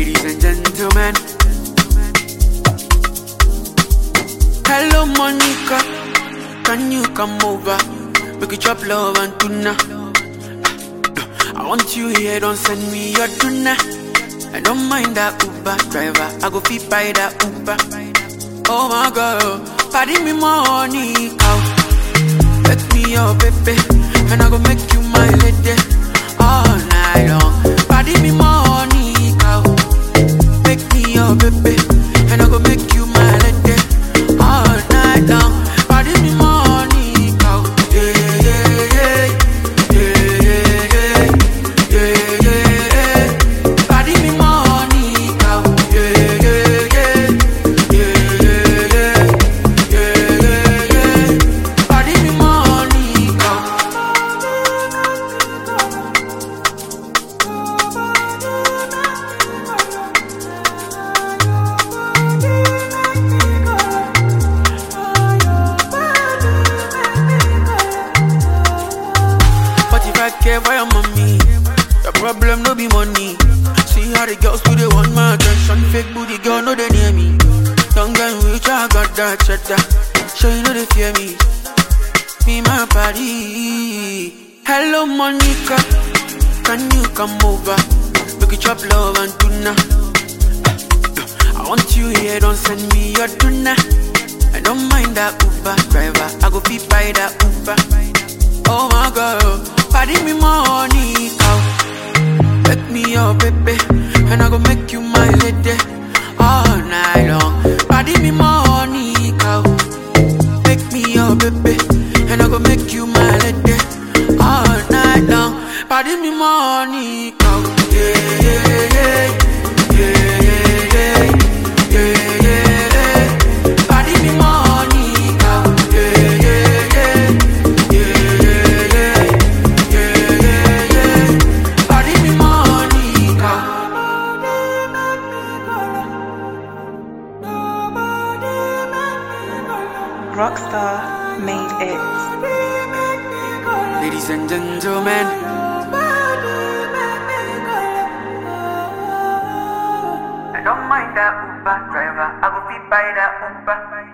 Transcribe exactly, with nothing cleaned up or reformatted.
Ladies and gentlemen, hello Monica, can you come over? Make it chop love and tuna. I want you here, don't send me your tuna. I don't mind that Uber driver, I go fit by that Uber. Oh my girl, party me money out. Let me your baby, and I go make you my lady all night long. Party me money out. Make me your baby, and I go make you my lady all night long. Party me money out. Yeah, yeah, yeah, yeah, yeah, yeah, yeah, yeah. Party me money out. Yeah, yeah, yeah, yeah, yeah, yeah, yeah, yeah. Party me money out. I care for your mommy. Your problem no be money. See how the girls do they want my attention. Fake booty girl no they near me. Don't get rich, I got that cheddar. Sure you know they fear me. Me my party. Hello Monica, can you come over? Make it chop love and tuna. I want you here, don't send me your tuna. I don't mind that Uber driver, I go fit by that Uber. Oh my girl, party me money out. Make me your baby, and I go make you my lady all night long. Party me money out. Make me your baby, and I go make you my lady all night long. Party me money out. Yeah, yeah, yeah, yeah, yeah, yeah, yeah, yeah. Party me money out. Yeah, yeah, yeah, yeah, yeah, yeah, yeah. Party me money out. Rockstar made it. Ladies and gentlemen, I don't mind that Uber driver, I go fit by that Uber.